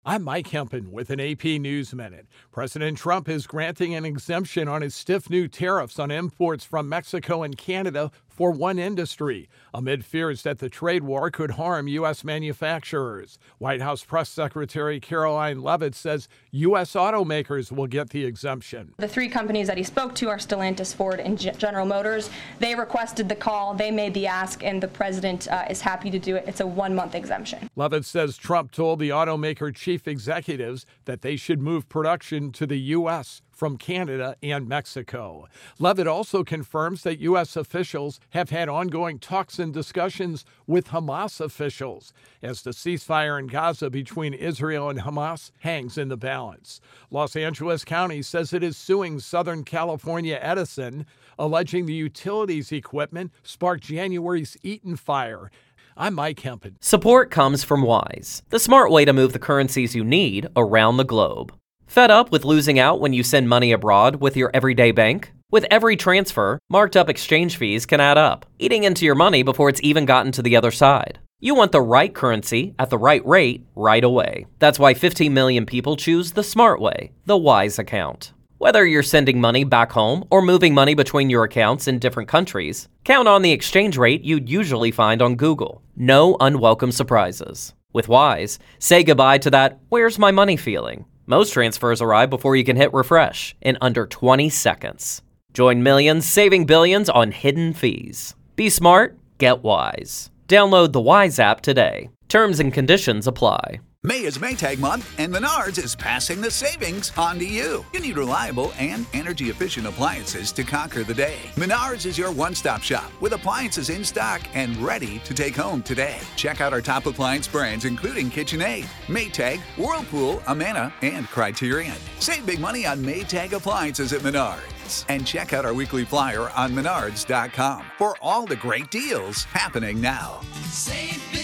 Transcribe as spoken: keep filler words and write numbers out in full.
I'm Mike Hempen with an A P News Minute. President Trump is granting an exemption on his stiff new tariffs on imports from Mexico and Canada for one industry, amid fears that the trade war could harm U S manufacturers. White House Press Secretary Karoline Leavitt says U S automakers will get the exemption. The three companies that he spoke to are Stellantis, Ford, and G- General Motors. They requested the call, they made the ask, and the president uh, is happy to do it. It's a one-month exemption. Leavitt says Trump told the automaker chief executives that they should move production to the U S from Canada and Mexico. Leavitt also confirms that U S officials have had ongoing talks and discussions with Hamas officials as the ceasefire in Gaza between Israel and Hamas hangs in the balance. Los Angeles County says it is suing Southern California Edison, alleging the utilities equipment sparked January's Eaton fire. I'm Mike Hempen. Support comes from Wise, the smart way to move the currencies you need around the globe. Fed up with losing out when you send money abroad with your everyday bank? With every transfer, marked up exchange fees can add up, eating into your money before it's even gotten to the other side. You want the right currency at the right rate right away. That's why fifteen million people choose the smart way, the Wise account. Whether you're sending money back home or moving money between your accounts in different countries, count on the exchange rate you'd usually find on Google. No unwelcome surprises. With Wise, say goodbye to that "where's my money" feeling. Most transfers arrive before you can hit refresh in under twenty seconds. Join millions saving billions on hidden fees. Be smart, get Wise. Download the Wise app today. Terms and conditions apply. May is Maytag month, and Menards is passing the savings on to you. You need reliable and energy-efficient appliances to conquer the day. Menards is your one-stop shop with appliances in stock and ready to take home today. Check out our top appliance brands, including KitchenAid, Maytag, Whirlpool, Amana, and Criterion. Save big money on Maytag appliances at Menards. And check out our weekly flyer on menards dot com for all the great deals happening now. Save big.